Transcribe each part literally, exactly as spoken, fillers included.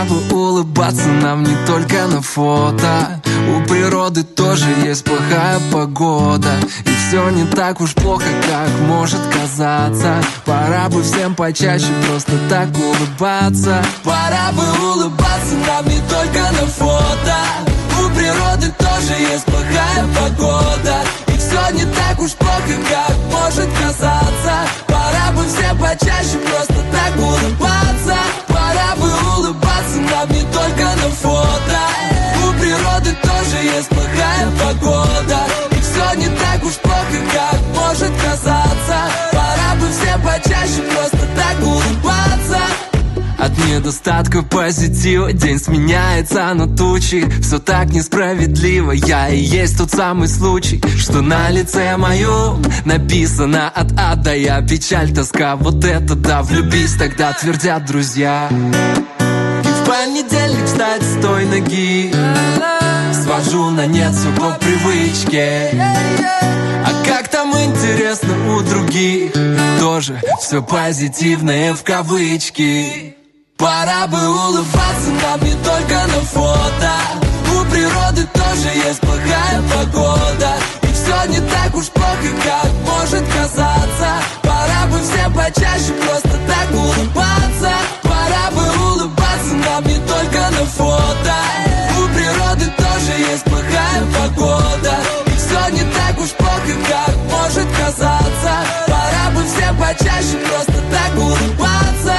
Пора бы улыбаться нам не только на фото. У природы тоже есть плохая погода, и все не так уж плохо, как может казаться. Пора бы всем почаще просто так улыбаться. Пора бы улыбаться нам не только на фото. У природы тоже есть плохая погода, и все не так уж плохо, как может казаться. Пора бы всем почаще просто так улыбаться. Пора бы улыбаться нам не только на фото. У природы тоже есть плохая погода, и все не так уж плохо, как может казаться. Пора бы всем почаще просто так улыбаться. От недостатка позитива день сменяется на тучи. Все так несправедливо, я и есть тот самый случай, что на лице моем написано от А до Я. Печаль, тоска, вот это да, влюбись, тогда твердят друзья. И в понедельник встать с той ноги свожу на нет все по привычке. А как там интересно у других, тоже все позитивное в кавычки. Пора бы улыбаться нам не только на фото. У природы тоже есть плохая погода, и все не так уж плохо, как может казаться. Пора бы всем почаще просто так улыбаться. Пора бы улыбаться нам не только на фото. У природы тоже есть плохая погода, и все не так уж плохо, как может казаться. Пора бы всем почаще просто так улыбаться.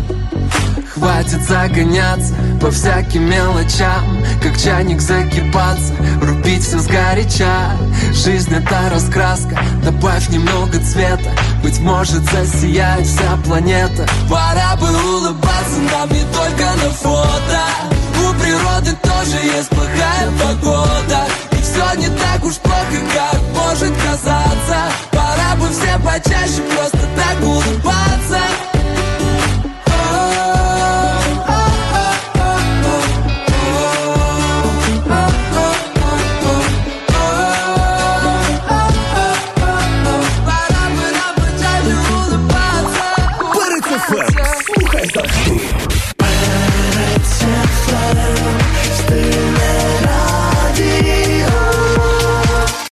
Хватит загоняться по всяким мелочам, как чайник закипаться, рубить все сгоряча. Жизнь это раскраска, добавь немного цвета, быть может засияет вся планета. Пора бы улыбаться нам не только на фото. У природы тоже есть плохая погода, и все не так уж плохо, как может казаться. Пора бы всем почаще просто